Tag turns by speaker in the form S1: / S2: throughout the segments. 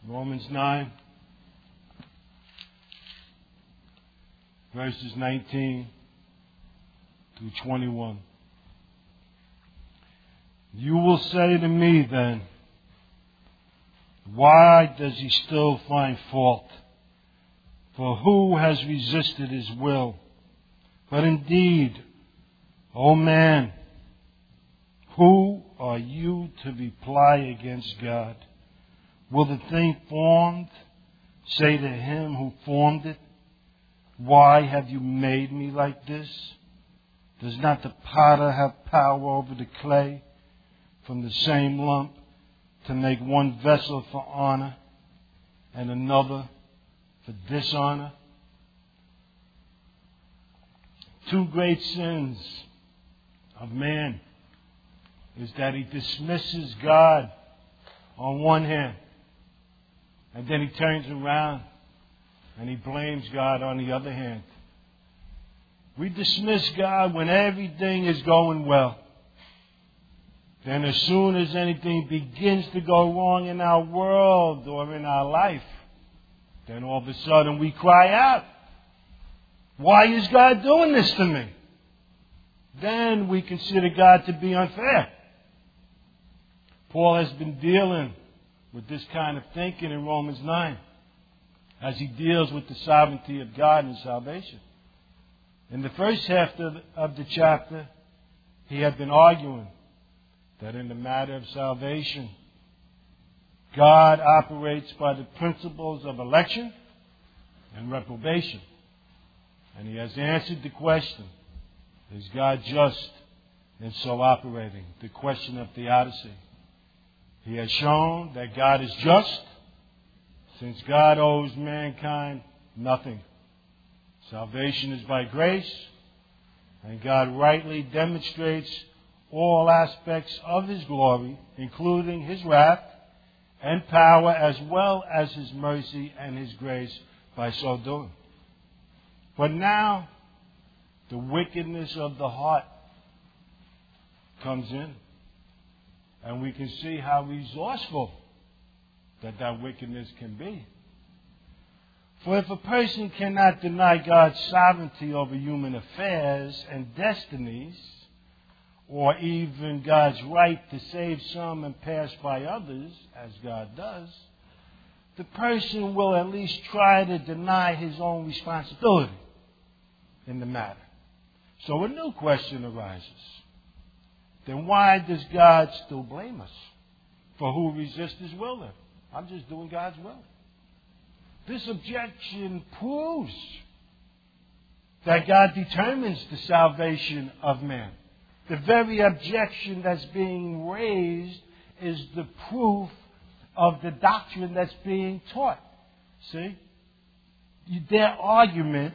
S1: Romans 9, verses 19 through 21. You will say to me then, why does he still find fault? For who has resisted his will? But indeed, O man, who are you to reply against God? Will the thing formed say to him who formed it, why have you made me like this? Does not the potter have power over the clay from the same lump to make one vessel for honor and another for dishonor? Two great sins of man is that he dismisses God on one hand, and then he turns around and he blames God on the other hand. We dismiss God when everything is going well. Then as soon as anything begins to go wrong in our world or in our life, then all of a sudden we cry out, why is God doing this to me? Then we consider God to be unfair. Paul has been dealing with this kind of thinking in Romans 9 as he deals with the sovereignty of God and salvation. In the first half of the chapter, he had been arguing that in the matter of salvation, God operates by the principles of election and reprobation. And he has answered the question, is God just in so operating? The question of theodicy. He has shown that God is just, since God owes mankind nothing. Salvation is by grace, and God rightly demonstrates all aspects of His glory, including His wrath and power, as well as His mercy and His grace by so doing. But now, the wickedness of the heart comes in, and we can see how resourceful that wickedness can be. For if a person cannot deny God's sovereignty over human affairs and destinies, or even God's right to save some and pass by others, as God does, the person will at least try to deny his own responsibility in the matter. So a new question arises. Then why does God still blame us for who resist His will then? I'm just doing God's will. This objection proves that God determines the salvation of man. The very objection that's being raised is the proof of the doctrine that's being taught. See? Their argument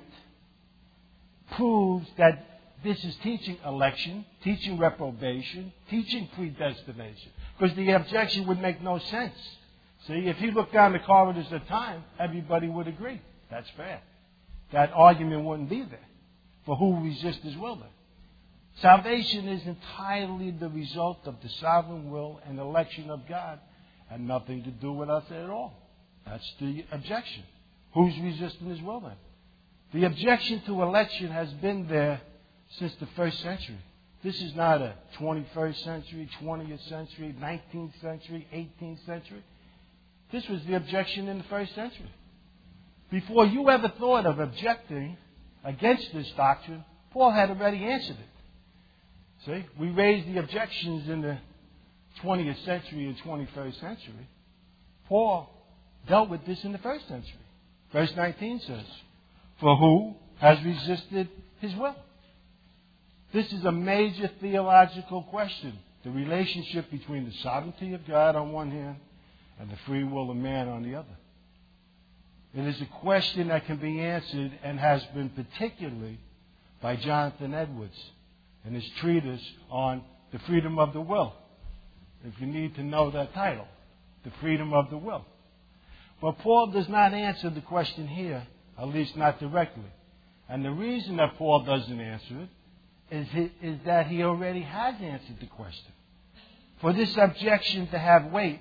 S1: proves that this is teaching election, teaching reprobation, teaching predestination. Because the objection would make no sense. See, if you look down the corridors of time, everybody would agree. That's fair. That argument wouldn't be there. For who resists His will then? Salvation is entirely the result of the sovereign will and election of God, and nothing to do with us at all. That's the objection. Who's resisting His will then? The objection to election has been there since the first century. This is not a 21st century, 20th century, 19th century, 18th century. This was the objection in the first century. Before you ever thought of objecting against this doctrine, Paul had already answered it. See, we raised the objections in the 20th century and 21st century. Paul dealt with this in the first century. Verse 19 says, for who has resisted His will? This is a major theological question. The relationship between the sovereignty of God on one hand and the free will of man on the other. It is a question that can be answered and has been particularly by Jonathan Edwards in his treatise on the freedom of the will. If you need to know that title, the freedom of the will. But Paul does not answer the question here, at least not directly. And the reason that Paul doesn't answer it is that he already has answered the question. For this objection to have weight,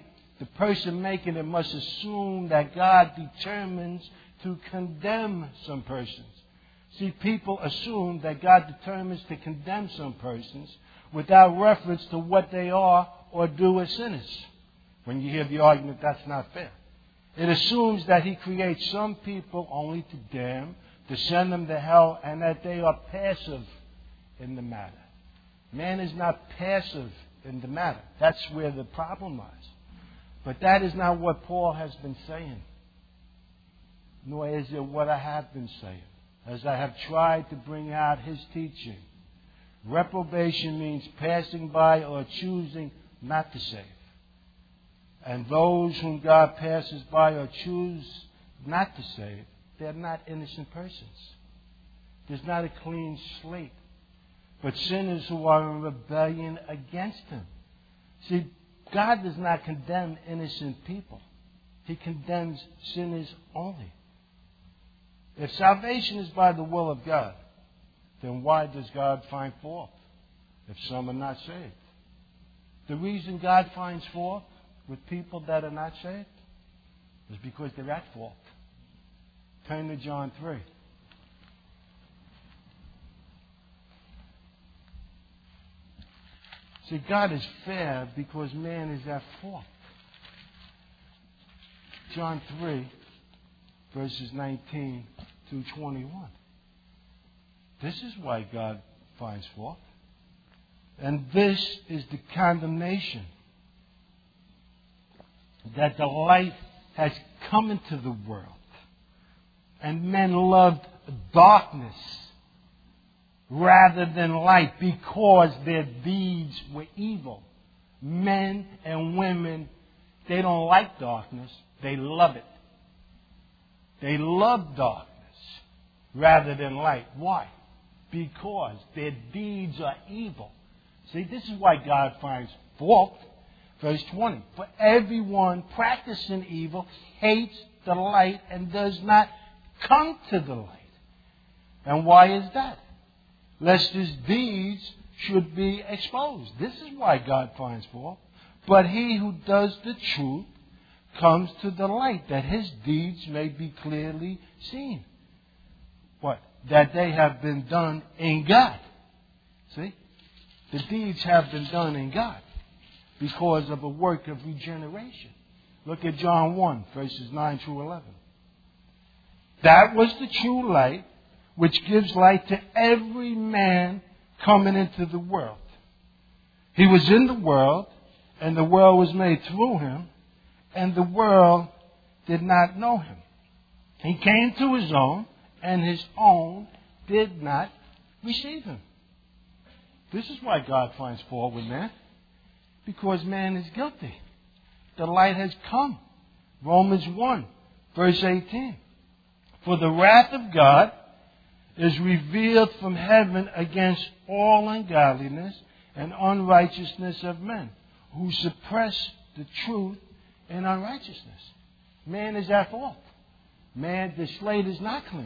S1: the person making it must assume that God determines to condemn some persons. See, people assume that God determines to condemn some persons without reference to what they are or do as sinners. When you hear the argument, that's not fair. It assumes that He creates some people only to damn, to send them to hell, and that they are passive in the matter. Man is not passive in the matter. That's where the problem lies. But that is not what Paul has been saying, nor is it what I have been saying, as I have tried to bring out his teaching. Reprobation means passing by or choosing not to save. And those whom God passes by or choose not to save, they're not innocent persons. There's not a clean slate, but sinners who are in rebellion against Him. See, God does not condemn innocent people. He condemns sinners only. If salvation is by the will of God, then why does God find fault if some are not saved? The reason God finds fault with people that are not saved is because they're at fault. Turn to John 3. See, God is fair because man is at fault. John 3, verses 19 through 21. This is why God finds fault. And this is the condemnation, that the light has come into the world, and men loved darkness rather than light because their deeds were evil. Men and women, they don't like darkness. They love it. They love darkness rather than light. Why? Because their deeds are evil. See, this is why God finds fault. Verse 20. For everyone practicing evil hates the light and does not come to the light. And why is that? Lest his deeds should be exposed. This is why God finds fault. But he who does the truth comes to the light, that his deeds may be clearly seen. What? That they have been done in God. See? The deeds have been done in God because of a work of regeneration. Look at John 1, verses 9 through 11. That was the true light, which gives light to every man coming into the world. He was in the world, and the world was made through him, and the world did not know him. He came to his own, and his own did not receive him. This is why God finds fault with man, because man is guilty. The light has come. Romans 1, verse 18. For the wrath of God is revealed from heaven against all ungodliness and unrighteousness of men, who suppress the truth in unrighteousness. Man is at fault. Man, the slate is not clean.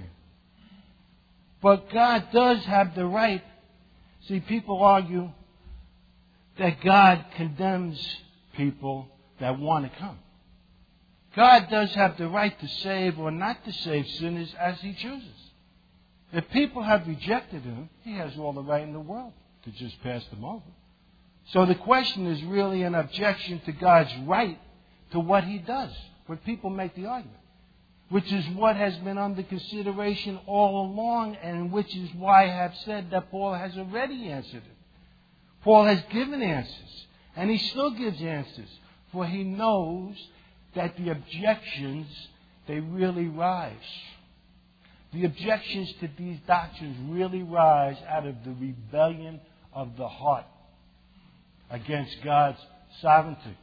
S1: But God does have the right. See, people argue that God condemns people that want to come. God does have the right to save or not to save sinners as He chooses. If people have rejected Him, He has all the right in the world to just pass them over. So the question is really an objection to God's right to what He does, when people make the argument, which is what has been under consideration all along, and which is why I have said that Paul has already answered it. Paul has given answers, and he still gives answers, for he knows that the objections, they really rise. The objections to these doctrines really rise out of the rebellion of the heart against God's sovereignty.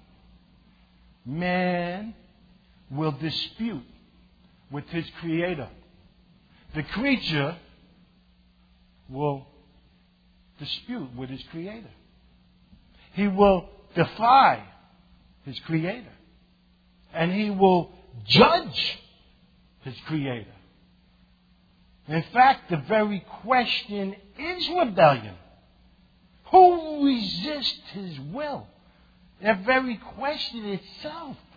S1: Man will dispute with his Creator. The creature will dispute with his Creator. He will defy his Creator. And he will judge his Creator. In fact, the very question is rebellion. Who resists His will? That very question itself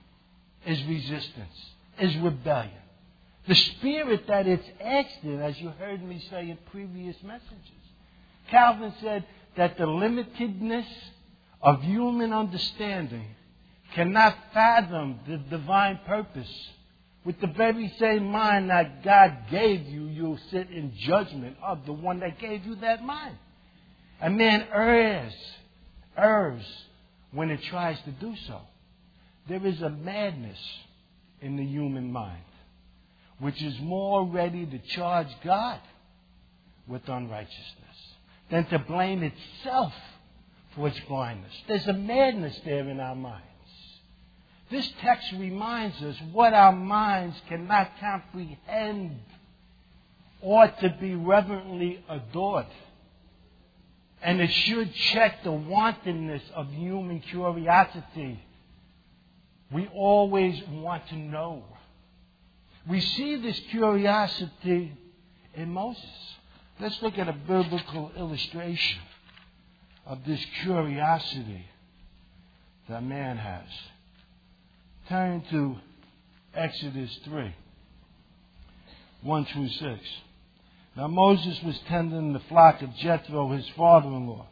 S1: is resistance, is rebellion. The spirit that it's acts in, as you heard me say in previous messages. Calvin said that the limitedness of human understanding cannot fathom the divine purpose. With the very same mind that God gave you, you'll sit in judgment of the one that gave you that mind. A man errs when it tries to do so. There is a madness in the human mind, which is more ready to charge God with unrighteousness than to blame itself for its blindness. There's a madness there in our minds. This text reminds us what our minds cannot comprehend ought to be reverently adored. And it should check the wantonness of human curiosity. We always want to know. We see this curiosity in Moses. Let's look at a biblical illustration of this curiosity that man has. Turn to Exodus 3, 1 through 6. Now Moses was tending the flock of Jethro, his father-in-law,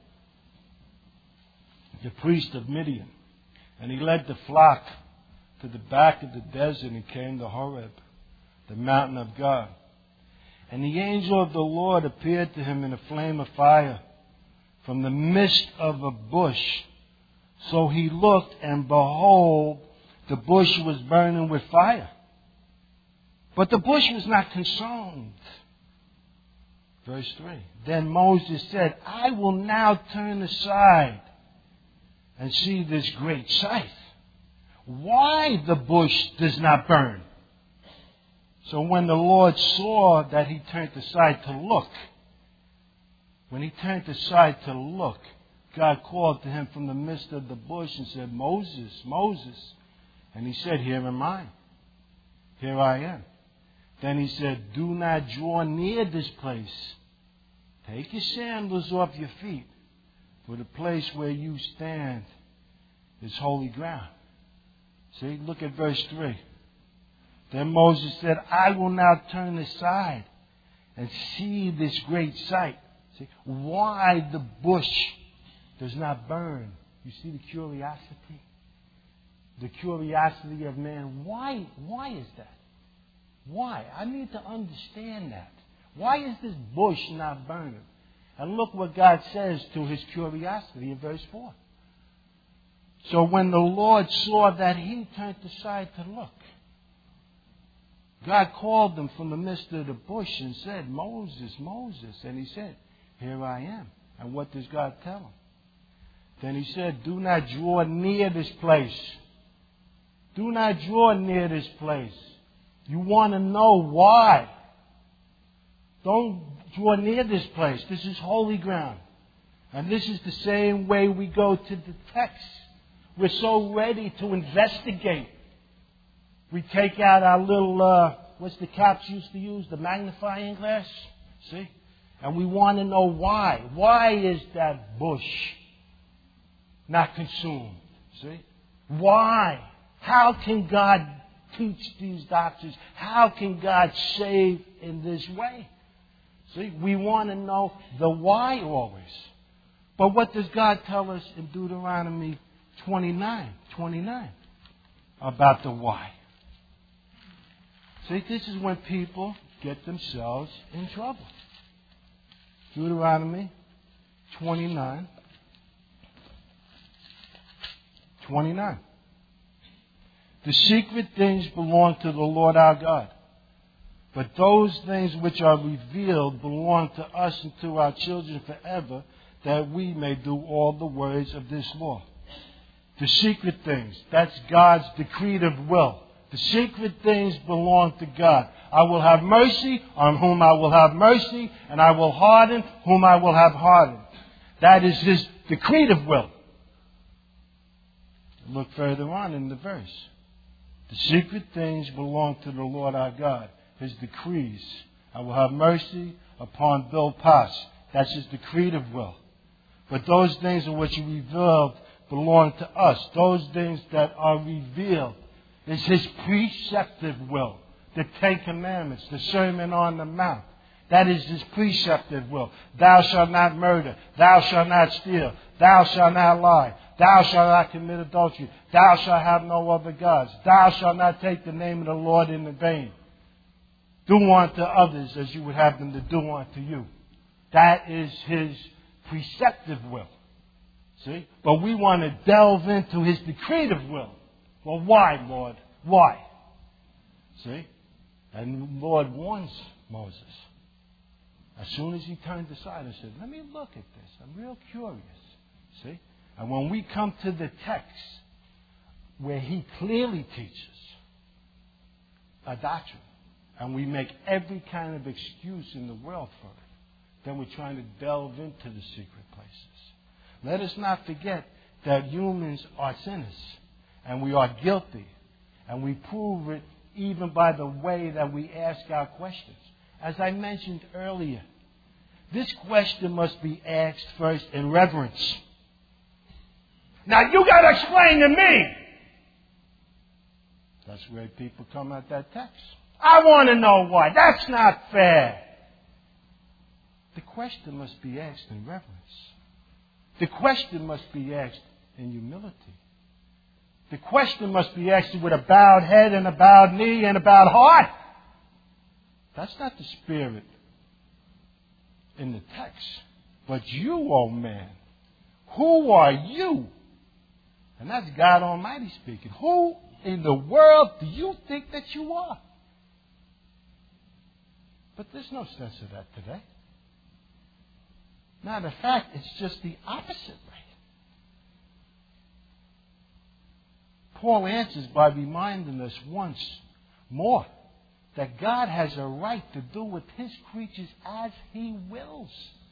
S1: the priest of Midian. And he led the flock to the back of the desert and came to Horeb, the mountain of God. And the angel of the Lord appeared to him in a flame of fire from the midst of a bush. So he looked, and behold, the bush was burning with fire. But the bush was not consumed. Verse 3. Then Moses said, I will now turn aside and see this great sight, why the bush does not burn. So when the Lord saw that he turned aside to look, God called to him from the midst of the bush and said, Moses, Moses. And he said, Here am I. Here I am. Then he said, Do not draw near this place. Take your sandals off your feet, for the place where you stand is holy ground. See, look at verse 3. Then Moses said, I will now turn aside and see this great sight. See, why the bush does not burn. You see the curiosity? The curiosity of man. Why is that? Why? I need to understand that. Why is this bush not burning? And look what God says to his curiosity in verse 4. So when the Lord saw that he turned aside to look, God called him from the midst of the bush and said, Moses, Moses. And he said, Here I am. And what does God tell him? Then he said, Do not draw near this place. Do not draw near this place. You want to know why. Don't draw near this place. This is holy ground. And this is the same way we go to the text. We're so ready to investigate. We take out our little, what's the cops used to use? The magnifying glass. See? And we want to know why. Why is that bush not consumed? See? Why? How can God teach these doctrines? How can God save in this way? See, we want to know the why always. But what does God tell us in Deuteronomy 29 about the why? See, this is when people get themselves in trouble. Deuteronomy 29. The secret things belong to the Lord our God. But those things which are revealed belong to us and to our children forever, that we may do all the words of this law. The secret things, that's God's decretive will. The secret things belong to God. I will have mercy on whom I will have mercy, and I will harden whom I will have hardened. That is his decretive will. Look further on in the verse. The secret things belong to the Lord our God. His decrees. I will have mercy upon Bill Pass. That's his decretive will. But those things in which he revealed belong to us. Those things that are revealed is His preceptive will. The Ten Commandments, the Sermon on the Mount. That is His preceptive will. Thou shalt not murder. Thou shalt not steal. Thou shalt not lie. Thou shalt not commit adultery. Thou shalt have no other gods. Thou shalt not take the name of the Lord in vain. Do unto others as you would have them to do unto you. That is His preceptive will. See? But we want to delve into His decretive will. Well, why, Lord? Why? See? And the Lord warns Moses. As soon as he turned aside and said, let me look at this. I'm real curious. See? And when we come to the text where He clearly teaches a doctrine, and we make every kind of excuse in the world for it, then we're trying to delve into the secret places. Let us not forget that humans are sinners, and we are guilty, and we prove it even by the way that we ask our questions. As I mentioned earlier, this question must be asked first in reverence. Now, you got to explain to me. That's where people come at that text. I want to know why. That's not fair. The question must be asked in reverence. The question must be asked in humility. The question must be asked with a bowed head and a bowed knee and a bowed heart. That's not the spirit in the text. But you, oh man, who are you? And that's God Almighty speaking. Who in the world do you think that you are? But there's no sense of that today. Matter of fact, it's just the opposite way. Paul answers by reminding us once more that God has a right to do with His creatures as He wills.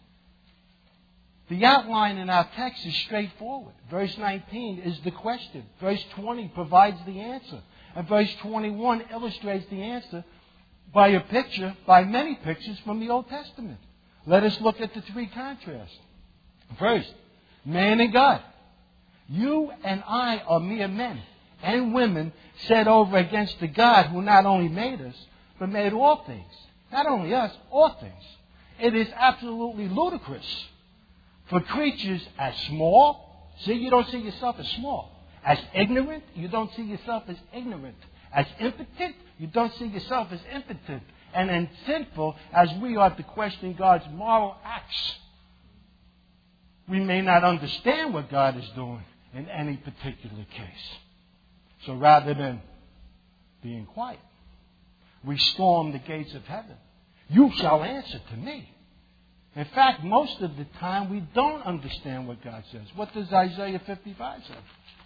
S1: The outline in our text is straightforward. Verse 19 is the question. Verse 20 provides the answer. And verse 21 illustrates the answer by a picture, by many pictures from the Old Testament. Let us look at the three contrasts. First, man and God. You and I are mere men and women set over against the God who not only made us, but made all things. Not only us, all things. It is absolutely ludicrous for creatures as small. See, you don't see yourself as small. As ignorant, you don't see yourself as ignorant. As impotent, you don't see yourself as impotent. And as sinful as we are to question God's moral acts. We may not understand what God is doing in any particular case. So rather than being quiet, we storm the gates of heaven. You shall answer to me. In fact, most of the time we don't understand what God says. What does Isaiah 55 say?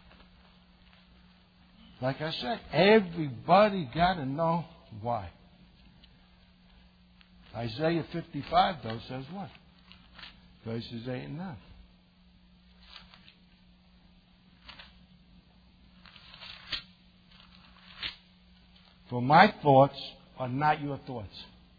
S1: Like I said, everybody got to know why. Isaiah 55, though, says what? Verses 8 and 9. For my thoughts are not your thoughts.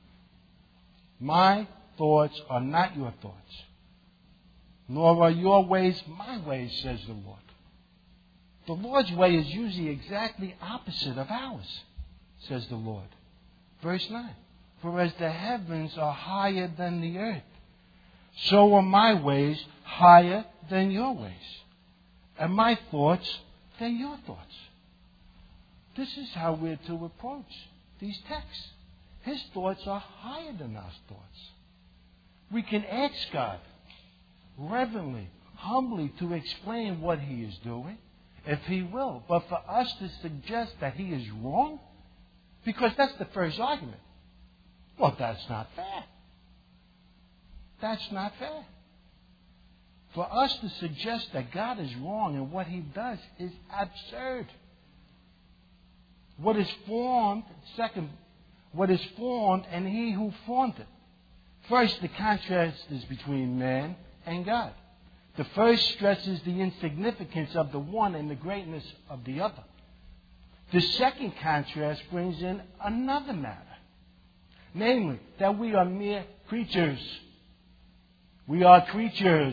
S1: My thoughts are not your thoughts. Nor are your ways my ways, says the Lord. The Lord's way is usually exactly opposite of ours, says the Lord. Verse 9. For as the heavens are higher than the earth, so are my ways higher than your ways, and my thoughts than your thoughts. This is how we're to approach these texts. His thoughts are higher than our thoughts. We can ask God reverently, humbly to explain what He is doing, if He will. But for us to suggest that He is wrong, because that's the first argument. Well, that's not fair. That's not fair. For us to suggest that God is wrong in what He does is absurd. What is formed, second, what is formed and He who formed it. First, the contrast is between man and God. The first stresses the insignificance of the one and the greatness of the other. The second contrast brings in another matter. Namely, that we are mere creatures. We are creatures.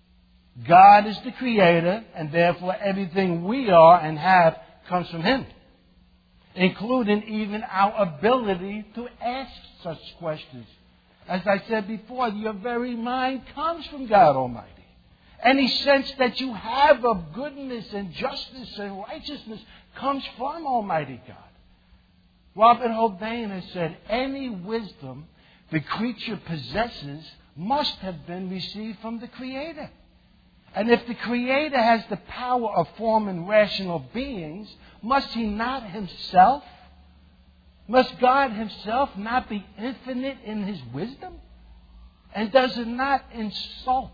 S1: God is the Creator, and therefore everything we are and have comes from Him. including even our ability to ask such questions. As I said before, your very mind comes from God Almighty. Any sense that you have of goodness and justice and righteousness comes from Almighty God. Robert Houdin has said, any wisdom the creature possesses must have been received from the Creator. And if the Creator has the power of forming rational beings, must He not Himself? Must God Himself not be infinite in His wisdom? And does it not insult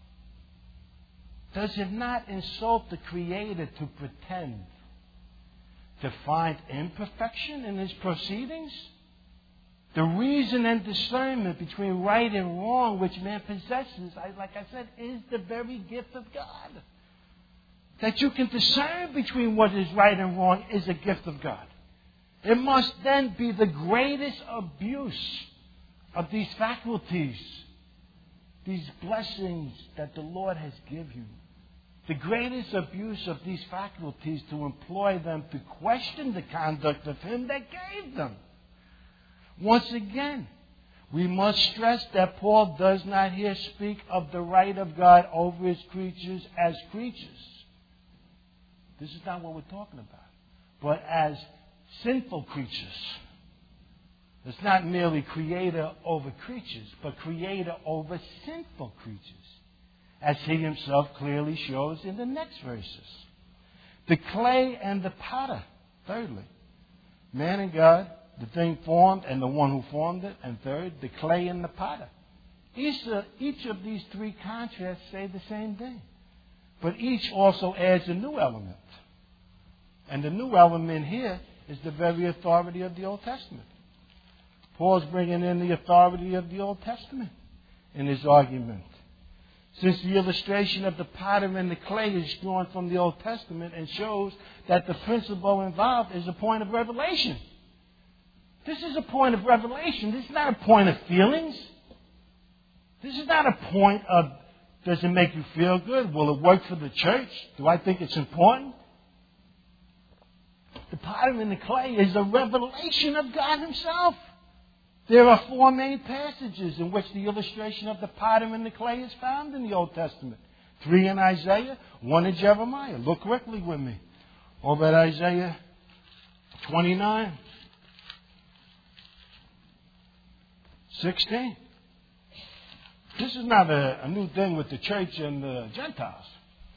S1: the Creator to pretend to find imperfection in His proceedings? The reason and discernment between right and wrong which man possesses, like I said, is the very gift of God. That you can discern between what is right and wrong is a gift of God. It must then be the greatest abuse of these faculties, these blessings that the Lord has given you. The greatest abuse of these faculties to employ them to question the conduct of Him that gave them. Once again, we must stress that Paul does not here speak of the right of God over His creatures as creatures. This is not what we're talking about. But as sinful creatures. It's not merely Creator over creatures, but Creator over sinful creatures. As He Himself clearly shows in the next verses. The clay and the potter. Thirdly, man and God, the thing formed and the one who formed it. And third, the clay and the potter. Each of these three contrasts say the same thing. But each also adds a new element. And the new element here is the very authority of the Old Testament. Paul's bringing in the authority of the Old Testament in his argument. Since the illustration of the potter and the clay is drawn from the Old Testament and shows that the principle involved is a point of revelation. This is a point of revelation. This is not a point of feelings. This is not a point of, does it make you feel good? Will it work for the church? Do I think it's important? The potter and the clay is a revelation of God Himself. There are four main passages in which the illustration of the potter and the clay is found in the Old Testament. 3 in Isaiah, 1 in Jeremiah. Look quickly with me. Over at Isaiah 29, 16. This is not a new thing with the church and the Gentiles.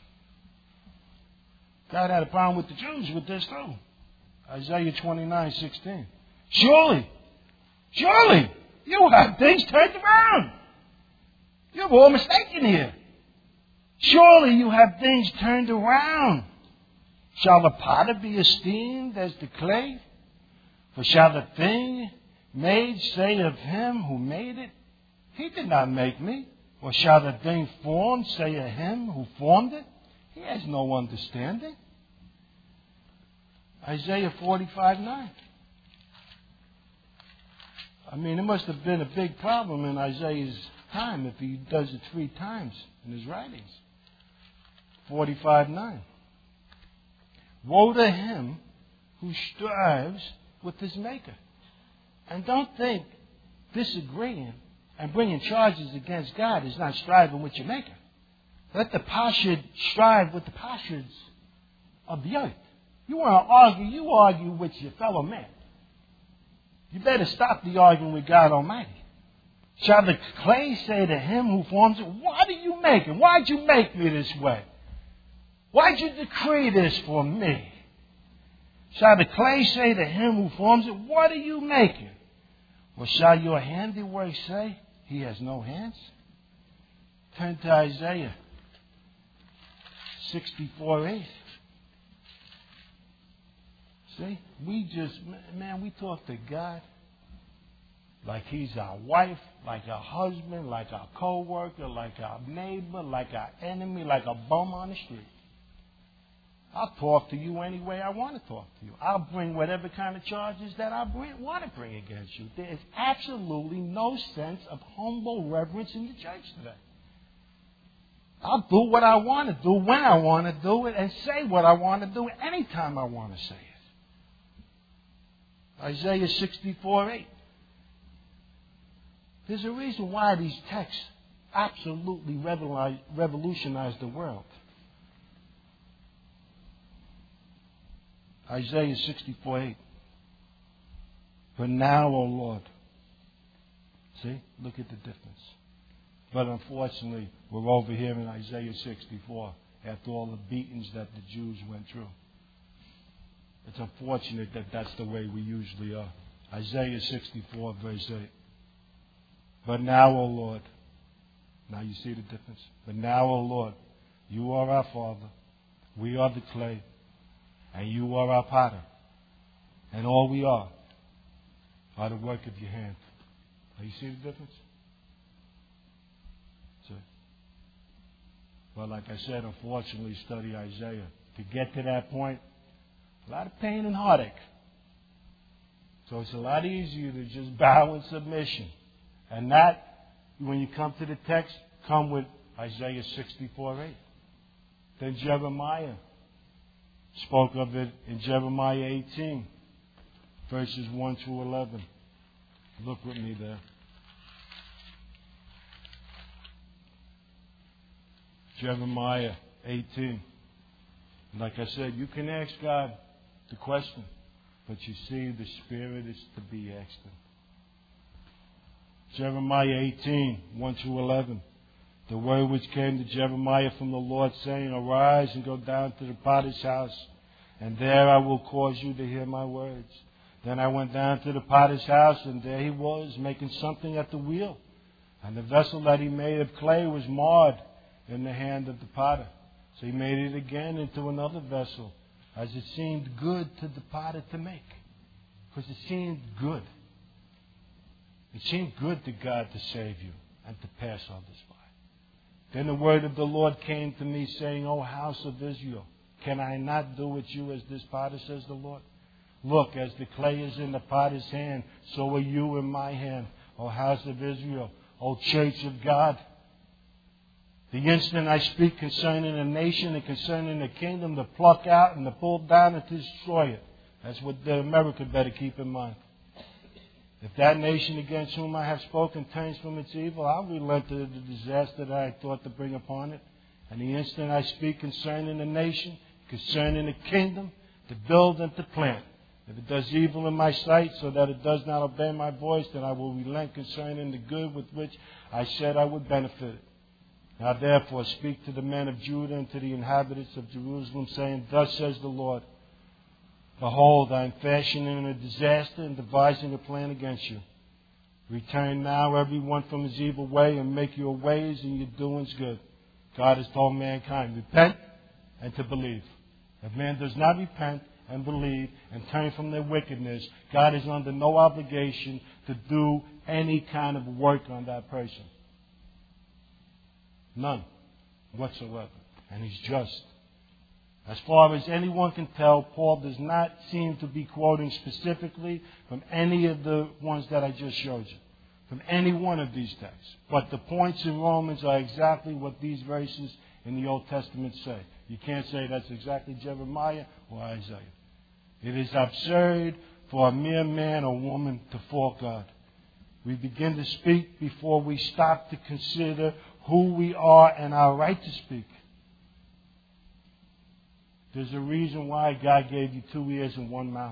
S1: God had a problem with the Jews with this too. Isaiah 29, 16. Surely, you have things turned around. You're all mistaken here. Surely you have things turned around. Shall the potter be esteemed as the clay? For shall the thing made say of him who made it, He did not make me? Or shall the thing formed say of him who formed it, He has no understanding? Isaiah 45:9. I mean, it must have been a big problem in Isaiah's time if he does it 3 times in his writings. 45:9. Woe to him who strives with his Maker. And don't think disagreeing and bringing charges against God is not striving with your Maker. Let the Pashid strive with the Pashids of the earth. You want to argue, you argue with your fellow man. You better stop the arguing with God Almighty. Shall the clay say to him who forms it, why do you make it? Why'd you make me this way? Why'd you decree this for me? Shall the clay say to him who forms it, what are you making? Or shall your handiwork say, He has no hands? Turn to Isaiah 64:8. See, we talk to God like He's our wife, like our husband, like our co-worker, like our neighbor, like our enemy, like a bum on the street. I'll talk to you any way I want to talk to you. I'll bring whatever kind of charges that I want to bring against you. There is absolutely no sense of humble reverence in the church today. I'll do what I want to do, when I want to do it, and say what I want to do, anytime I want to say it. Isaiah 64:8. There's a reason why these texts absolutely revolutionized the world. Isaiah 64:8. But now, O Lord. See? Look at the difference. But unfortunately, we're over here in Isaiah 64 after all the beatings that the Jews went through. It's unfortunate that that's the way we usually are. Isaiah 64, verse 8. But now, O Lord. Now you see the difference. But now, O Lord, you are our Father. We are the clay. And you are our potter. And all we are the work of your hand. Now you see the difference? See? Well, like I said, unfortunately, study Isaiah. To get to that point, a lot of pain and heartache. So it's a lot easier to just bow in submission. And that, when you come to the text, come with Isaiah 64:8. Then Jeremiah spoke of it in Jeremiah 18, verses 1 through 11. Look with me there. Jeremiah 18. Like I said, you can ask God the question, but you see, the Spirit is to be asked him. Jeremiah 18, 1 through 11. The word which came to Jeremiah from the Lord, saying, Arise and go down to the potter's house, and there I will cause you to hear my words. Then I went down to the potter's house, and there he was, making something at the wheel. And the vessel that he made of clay was marred in the hand of the potter. So he made it again into another vessel, as it seemed good to the potter to make. Because it seemed good. It seemed good to God to save you and to pass others by. Then the word of the Lord came to me, saying, O house of Israel, can I not do with you as this potter, says the Lord? Look, as the clay is in the potter's hand, so are you in my hand, O house of Israel, O church of God. The instant I speak concerning a nation and concerning a kingdom, to pluck out and to pull down and to destroy it. That's what America better keep in mind. If that nation against whom I have spoken turns from its evil, I'll relent to the disaster that I thought to bring upon it. And the instant I speak concerning a nation, concerning a kingdom, to build and to plant. If it does evil in my sight, so that it does not obey my voice, then I will relent concerning the good with which I said I would benefit it. Now therefore speak to the men of Judah and to the inhabitants of Jerusalem, saying, Thus says the Lord, Behold, I am fashioning a disaster and devising a plan against you. Return now every one from his evil way, and make your ways and your doings good. God has told mankind, repent and to believe. If man does not repent and believe and turn from their wickedness, God is under no obligation to do any kind of work on that person. None whatsoever. And he's just. As far as anyone can tell, Paul does not seem to be quoting specifically from any of the ones that I just showed you, from any one of these texts. But the points in Romans are exactly what these verses in the Old Testament say. You can't say that's exactly Jeremiah or Isaiah. It is absurd for a mere man or woman to fault God. We begin to speak before we stop to consider who we are and our right to speak. There's a reason why God gave you 2 ears and 1 mouth.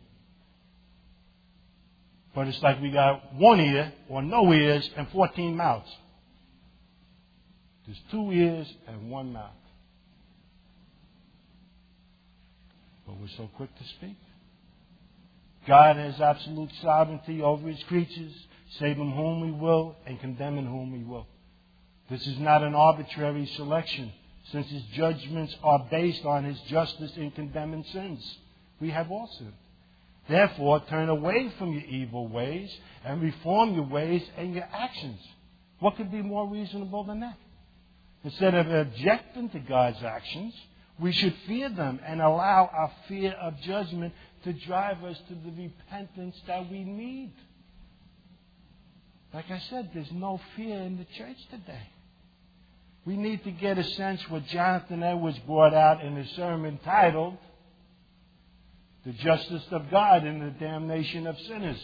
S1: But it's like we got 1 ear or no ears and 14 mouths. There's 2 ears and 1 mouth. But we're so quick to speak. God has absolute sovereignty over his creatures, saving whom he will and condemning whom he will. This is not an arbitrary selection, since his judgments are based on his justice in condemning sins. We have all sinned. Therefore, turn away from your evil ways and reform your ways and your actions. What could be more reasonable than that? Instead of objecting to God's actions, we should fear them and allow our fear of judgment to drive us to the repentance that we need. Like I said, there's no fear in the church today. We need to get a sense what Jonathan Edwards brought out in his sermon titled, the justice of God and the damnation of sinners.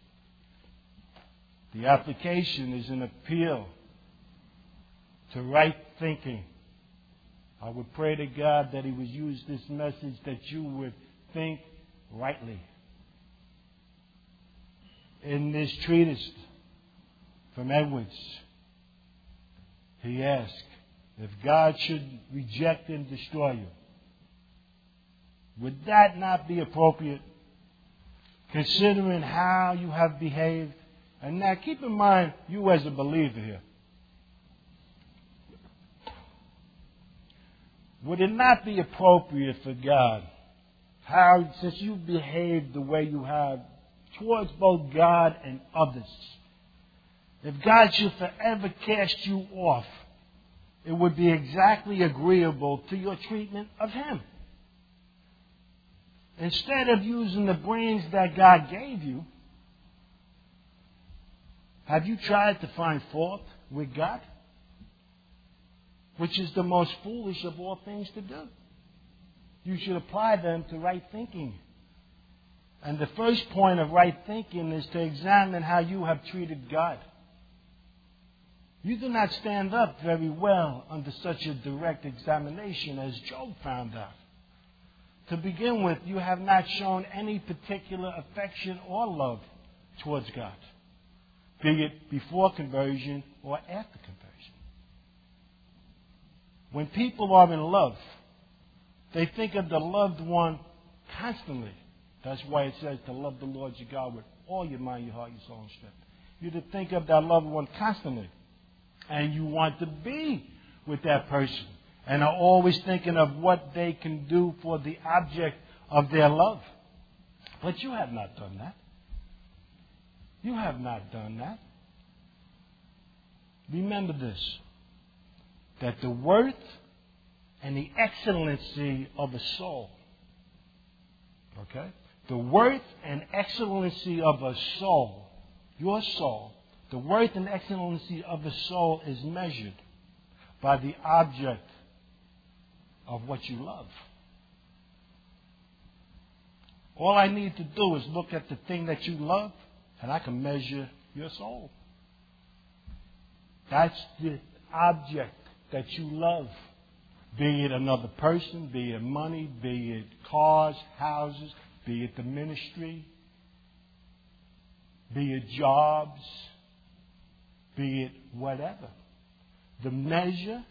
S1: The application is an appeal to right thinking. I would pray to God that He would use this message that you would think rightly. In this treatise from Edwards, he asked, if God should reject and destroy you, would that not be appropriate, considering how you have behaved? And now keep in mind, you as a believer here, would it not be appropriate for God, since you behaved the way you have towards both God and others, if God should forever cast you off, it would be exactly agreeable to your treatment of Him. Instead of using the brains that God gave you, have you tried to find fault with God? Which is the most foolish of all things to do. You should apply them to right thinking. And the first point of right thinking is to examine how you have treated God. You do not stand up very well under such a direct examination as Job found out. To begin with, you have not shown any particular affection or love towards God, be it before conversion or after conversion. When people are in love, they think of the loved one constantly. That's why it says to love the Lord your God with all your mind, your heart, your soul, and strength. You're to think of that loved one constantly. And you want to be with that person. And are always thinking of what they can do for the object of their love. But you have not done that. You have not done that. Remember this, that the worth and the excellency of a soul, okay? The worth and excellency of a soul, your soul, the worth and excellency of a soul is measured by the object of what you love. All I need to do is look at the thing that you love, and I can measure your soul. That's the object that you love. Be it another person, be it money, be it cars, houses, be it the ministry, be it jobs, be it whatever. The measure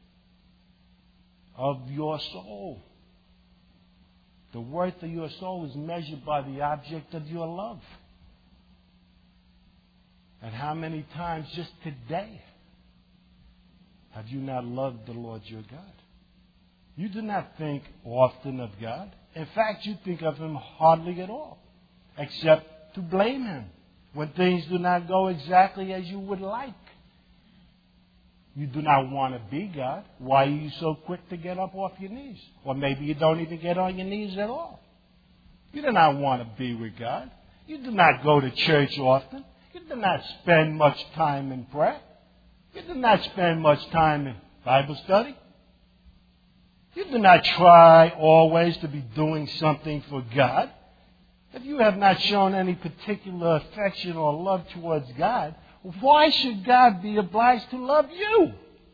S1: of your soul, the worth of your soul is measured by the object of your love. And how many times just today have you not loved the Lord your God? You do not think often of God. In fact, you think of Him hardly at all, except to blame Him when things do not go exactly as you would like. You do not want to be God. Why are you so quick to get up off your knees? Or maybe you don't even get on your knees at all. You do not want to be with God. You do not go to church often. You do not spend much time in prayer. You do not spend much time in Bible study. You do not try always to be doing something for God. If you have not shown any particular affection or love towards God, why should God be obliged to love you?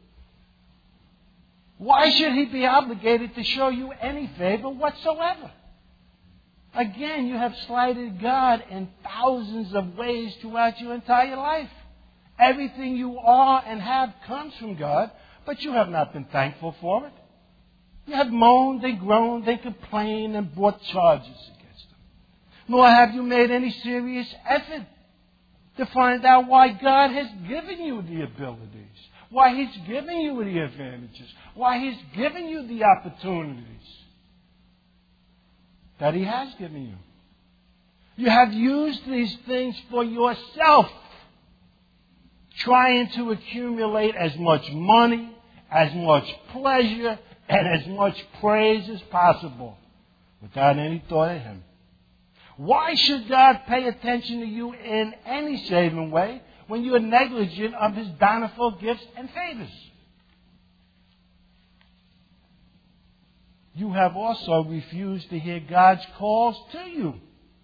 S1: Why should He be obligated to show you any favor whatsoever? Again, you have slighted God in thousands of ways throughout your entire life. Everything you are and have comes from God, but you have not been thankful for it. You have moaned and groaned and complained and brought charges against Him. Nor have you made any serious effort to find out why God has given you the abilities, why He's given you the advantages, why He's given you the opportunities that He has given you. You have used these things for yourself, trying to accumulate as much money, as much pleasure, and as much praise as possible without any thought of Him. Why should God pay attention to you in any saving way when you are negligent of His bountiful gifts and favors? you have also refused to hear God's calls to you.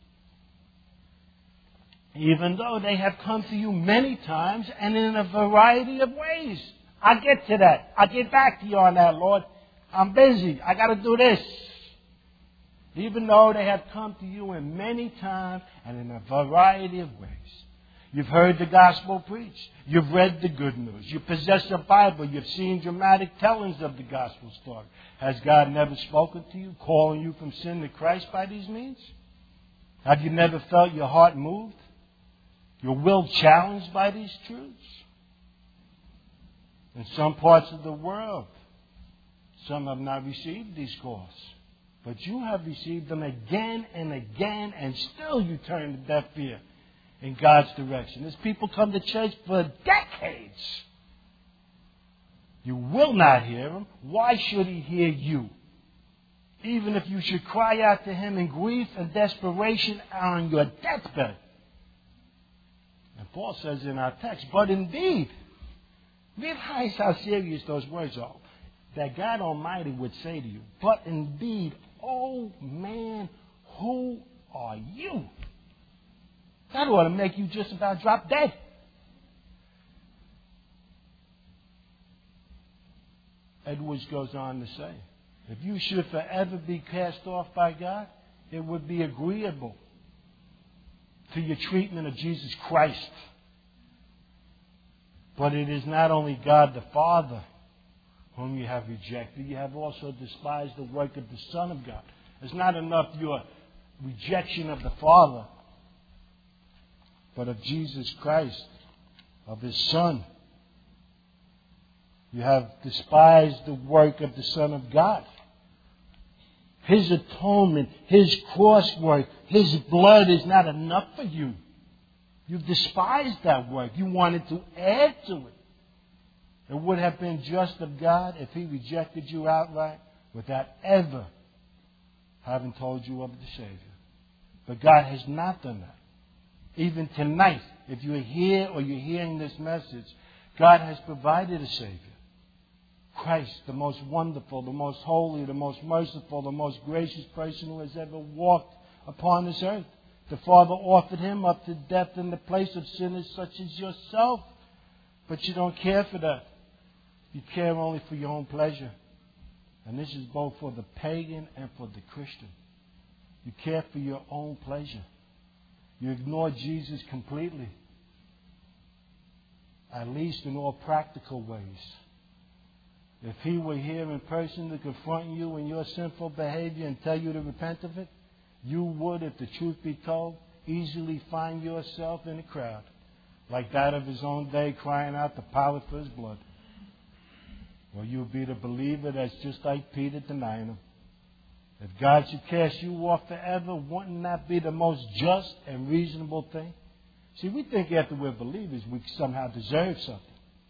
S1: Even though they have come to you many times and in a variety of ways. I'll get to that. I'll get back to you on that, Lord. I'm busy. I got to do this. Even though they have come to you in many times and in a variety of ways. You've heard the gospel preached. You've read the good news. You possess a Bible. You've seen dramatic tellings of the gospel story. Has God never spoken to you, calling you from sin to Christ by these means? Have you never felt your heart moved? Your will challenged by these truths? In some parts of the world, some have not received these calls. But you have received them again and again, and still you turn a deaf ear in God's direction. As people come to church for decades, you will not hear him. Why should he hear you? Even if you should cry out to him in grief and desperation on your deathbed. And Paul says in our text, but indeed, realize how serious those words are. That God Almighty would say to you, but indeed, oh man, who are you? That ought to make you just about drop dead. Edwards goes on to say, if you should forever be cast off by God, it would be agreeable to your treatment of Jesus Christ. But it is not only God the Father whom you have rejected, you have also despised the work of the Son of God. It's not enough your rejection of the Father, but of Jesus Christ, of His Son. You have despised the work of the Son of God. His atonement, His cross work, His blood is not enough for you. You've despised that work. You wanted to add to it. It would have been just of God if He rejected you outright without ever having told you of the Savior. But God has not done that. Even tonight, if you're here or you're hearing this message, God has provided a Savior. Christ, the most wonderful, the most holy, the most merciful, the most gracious person who has ever walked upon this earth. The Father offered Him up to death in the place of sinners such as yourself. But you don't care for that. You care only for your own pleasure. And this is both for the pagan and for the Christian. You care for your own pleasure. You ignore Jesus completely. At least in all practical ways. If He were here in person to confront you in your sinful behavior and tell you to repent of it, you would, if the truth be told, easily find yourself in a crowd like that of His own day, crying out to Pilate for His blood. Or you'll be the believer that's just like Peter denying Him. If God should cast you off forever, wouldn't that be the most just and reasonable thing? See, we think after we're believers, we somehow deserve something.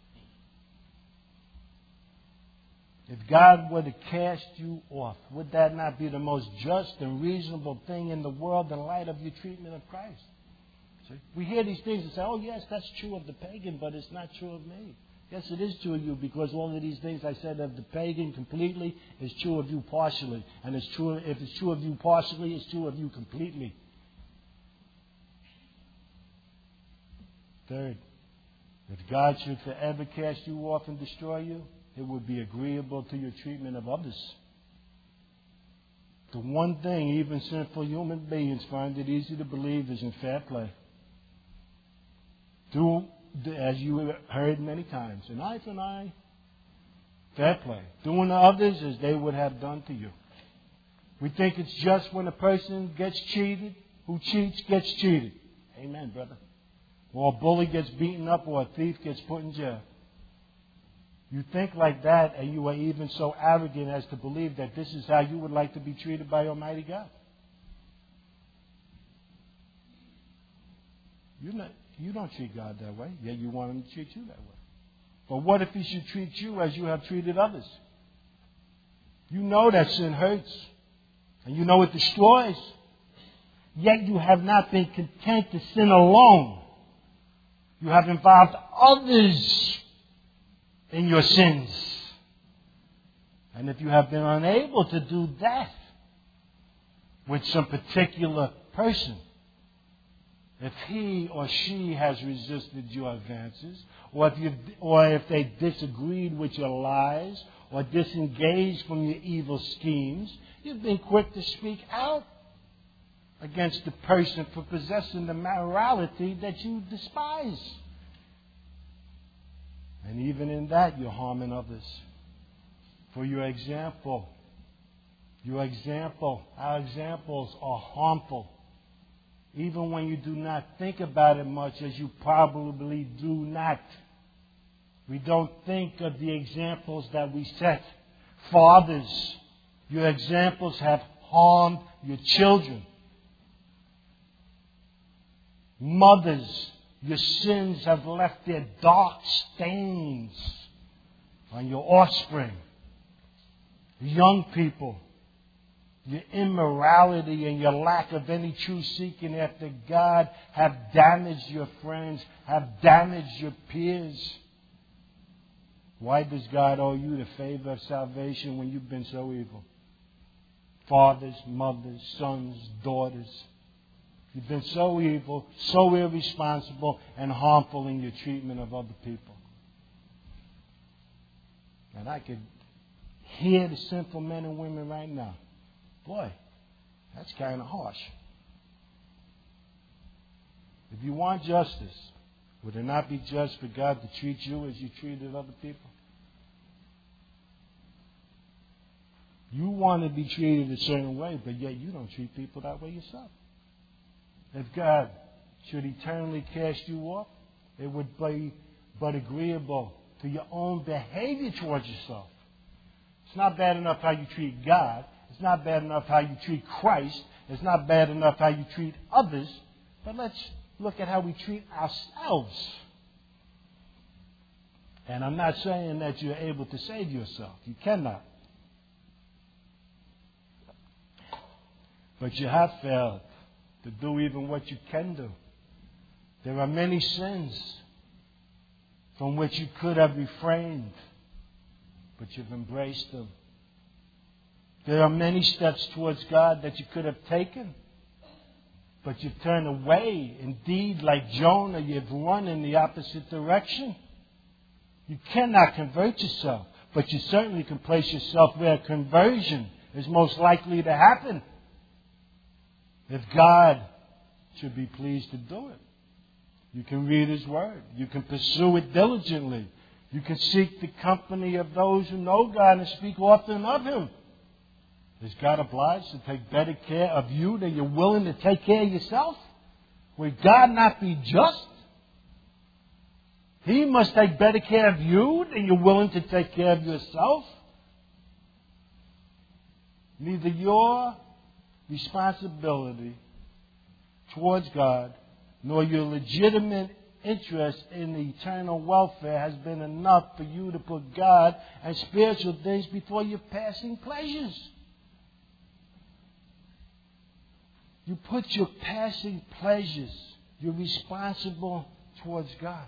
S1: If God were to cast you off, would that not be the most just and reasonable thing in the world in light of your treatment of Christ? See? We hear these things and say, oh yes, that's true of the pagan, but it's not true of me. Yes, it is true of you, because all of these things I said of the pagan completely is true of you partially. And it's true, if it's true of you partially, it's true of you completely. Third, if God should forever cast you off and destroy you, it would be agreeable to your treatment of others. The one thing even sinful human beings find it easy to believe is in fair play. Do, as you have heard many times, an eye for an eye, fair play. Doing to others as they would have done to you. We think it's just when a person gets cheated, who cheats gets cheated. Amen, brother. Or a bully gets beaten up, or a thief gets put in jail. You think like that, and you are even so arrogant as to believe that this is how you would like to be treated by Almighty God. You don't treat God that way, yet you want Him to treat you that way. But what if He should treat you as you have treated others? You know that sin hurts, and you know it destroys, yet you have not been content to sin alone. You have involved others in your sins. And if you have been unable to do that with some particular person, if he or she has resisted your advances, or if they disagreed with your lies, or disengaged from your evil schemes, you've been quick to speak out against the person for possessing the morality that you despise. And even in that, you're harming others. For your example, our examples are harmful. Even when you do not think about it much, as you probably do not. We don't think of the examples that we set. Fathers, your examples have harmed your children. Mothers, your sins have left their dark stains on your offspring. Young people, your immorality and your lack of any true seeking after God have damaged your friends, have damaged your peers. Why does God owe you the favor of salvation when you've been so evil? Fathers, mothers, sons, daughters. You've been so evil, so irresponsible, and harmful in your treatment of other people. And I could hear the sinful men and women right now. Boy, that's kind of harsh. If you want justice, would it not be just for God to treat you as you treated other people? You want to be treated a certain way, but yet you don't treat people that way yourself. If God should eternally cast you off, it would be but agreeable to your own behavior towards yourself. It's not bad enough how you treat God. It's not bad enough how you treat Christ. It's not bad enough how you treat others. But let's look at how we treat ourselves. And I'm not saying that you're able to save yourself. You cannot. But you have failed to do even what you can do. There are many sins from which you could have refrained, but you've embraced them. There are many steps towards God that you could have taken, but you've turned away. Indeed, like Jonah, you've run in the opposite direction. You cannot convert yourself, but you certainly can place yourself where conversion is most likely to happen. If God should be pleased to do it, you can read His Word. You can pursue it diligently. You can seek the company of those who know God and speak often of Him. Is God obliged to take better care of you than you're willing to take care of yourself? Would God not be just? He must take better care of you than you're willing to take care of yourself. Neither your responsibility towards God nor your legitimate interest in the eternal welfare has been enough for you to put God and spiritual things before your passing pleasures. You put your passing pleasures. You're responsible towards God.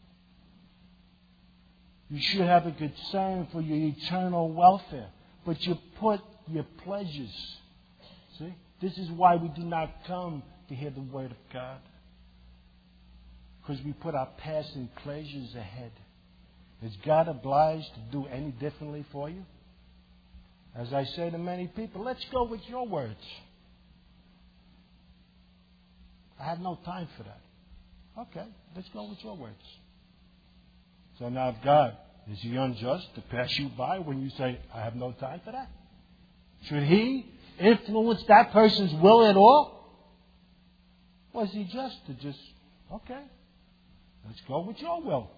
S1: You should have a concern for your eternal welfare, but you put your pleasures. See? This is why we do not come to hear the Word of God. Because we put our passing pleasures ahead. Is God obliged to do any differently for you? As I say to many people, let's go with your words. I have no time for that. Okay, let's go with your words. So now if God, is He unjust to pass you by when you say, I have no time for that? Should He influence that person's will at all? Or is He just to just, okay, let's go with your will?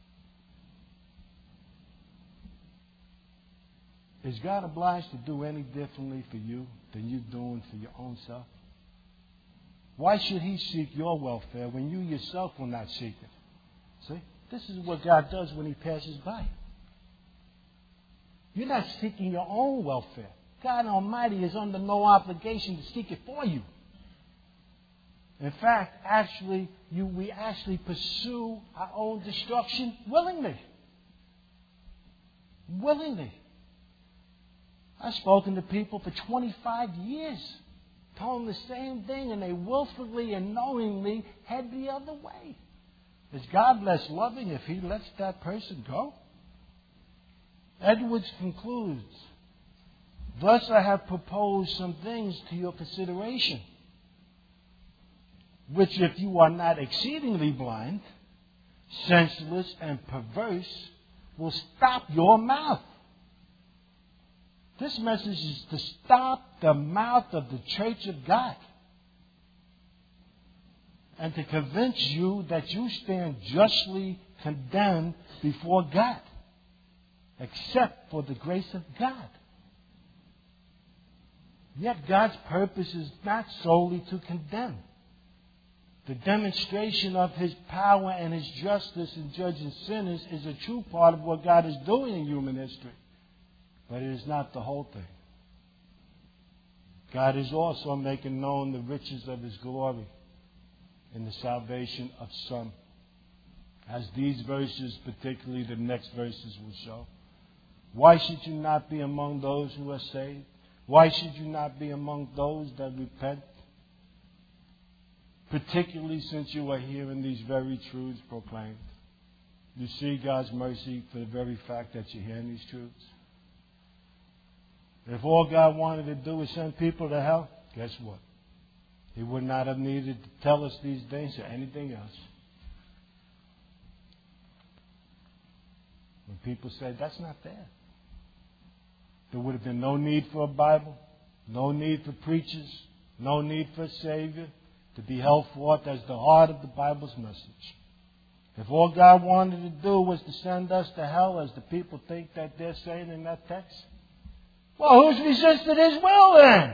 S1: Is God obliged to do any differently for you than you're doing for your own self? Why should He seek your welfare when you yourself will not seek it? See? This is what God does when He passes by. You're not seeking your own welfare. God Almighty is under no obligation to seek it for you. In fact, we actually pursue our own destruction willingly. Willingly. I've spoken to people for 25 years, told them the same thing, and they willfully and knowingly head the other way. Is God less loving if He lets that person go? Edwards concludes, thus I have proposed some things to your consideration, which if you are not exceedingly blind, senseless, and perverse, will stop your mouth. This message is to stop the mouth of the church of God and to convince you that you stand justly condemned before God, except for the grace of God. Yet God's purpose is not solely to condemn. The demonstration of His power and His justice in judging sinners is a true part of what God is doing in human history. But it is not the whole thing. God is also making known the riches of His glory in the salvation of some, as these verses, particularly the next verses, will show. Why should you not be among those who are saved? Why should you not be among those that repent? Particularly since you are hearing these very truths proclaimed. You see God's mercy for the very fact that you're hearing these truths. If all God wanted to do was send people to hell, guess what? He would not have needed to tell us these things or anything else. When people say, that's not there. There would have been no need for a Bible, no need for preachers, no need for a Savior to be held forth as the heart of the Bible's message. If all God wanted to do was to send us to hell, as the people think that they're saying in that text, well, who's resisted His will then?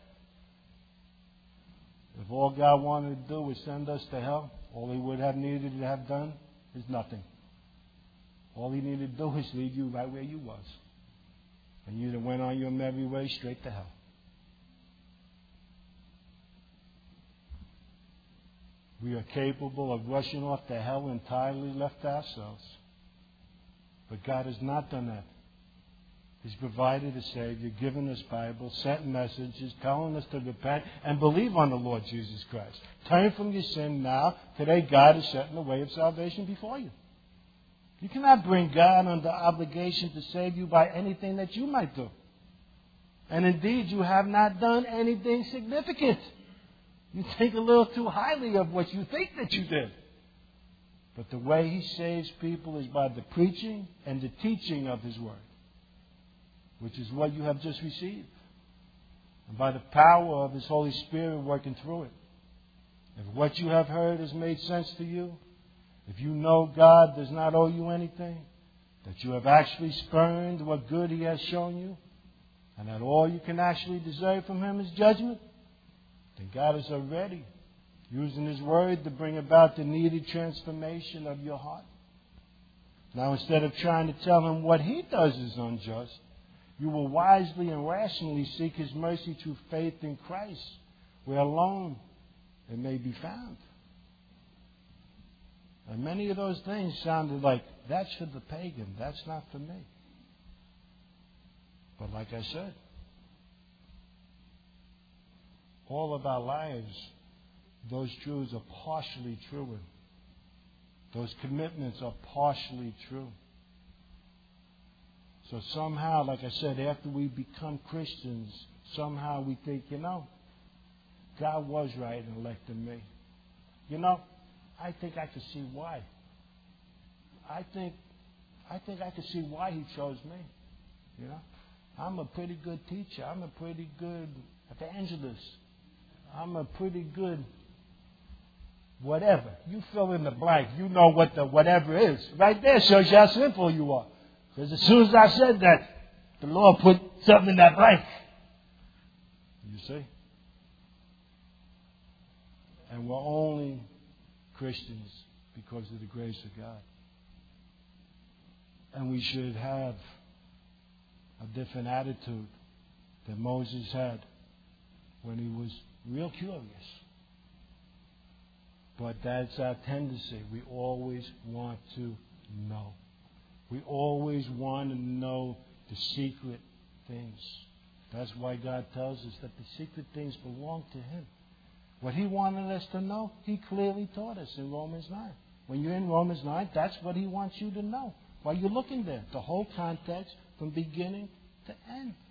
S1: If all God wanted to do was send us to hell, all He would have needed to have done is nothing. All He needed to do is leave you right where you was. And you'd have went on your merry way straight to hell. We are capable of rushing off to hell entirely left to ourselves. But God has not done that. He's provided a Savior, given us Bible, sent messages, telling us to repent and believe on the Lord Jesus Christ. Turn from your sin now. Today, God is setting the way of salvation before you. You cannot bring God under obligation to save you by anything that you might do. And indeed, you have not done anything significant. You think a little too highly of what you think that you did. But the way He saves people is by the preaching and the teaching of His Word, which is what you have just received, and by the power of His Holy Spirit working through it. If what you have heard has made sense to you, if you know God does not owe you anything, that you have actually spurned what good He has shown you, and that all you can actually deserve from Him is judgment, then God is already using His Word to bring about the needed transformation of your heart. Now, instead of trying to tell Him what He does is unjust, you will wisely and rationally seek His mercy through faith in Christ, where alone it may be found. And many of those things sounded like, that's for the pagan, that's not for me. But like I said, all of our lives, those truths are partially true. Those commitments are partially true. So somehow, like I said, after we become Christians, somehow we think, God was right in electing me. I think I could see why. I think I could see why He chose me. I'm a pretty good teacher. I'm a pretty good evangelist. I'm a pretty good whatever. You fill in the blank. You know what the whatever is. Right there shows you how simple you are. Because as soon as I said that, the Lord put something in that blank. You see? And we're only Christians because of the grace of God. And we should have a different attitude than Moses had when he was real curious. But that's our tendency. We always want to know. We always want to know the secret things. That's why God tells us that the secret things belong to Him. What He wanted us to know, He clearly taught us in Romans 9. When you're in Romans 9, that's what He wants you to know. While you're looking there, the whole context from beginning to end.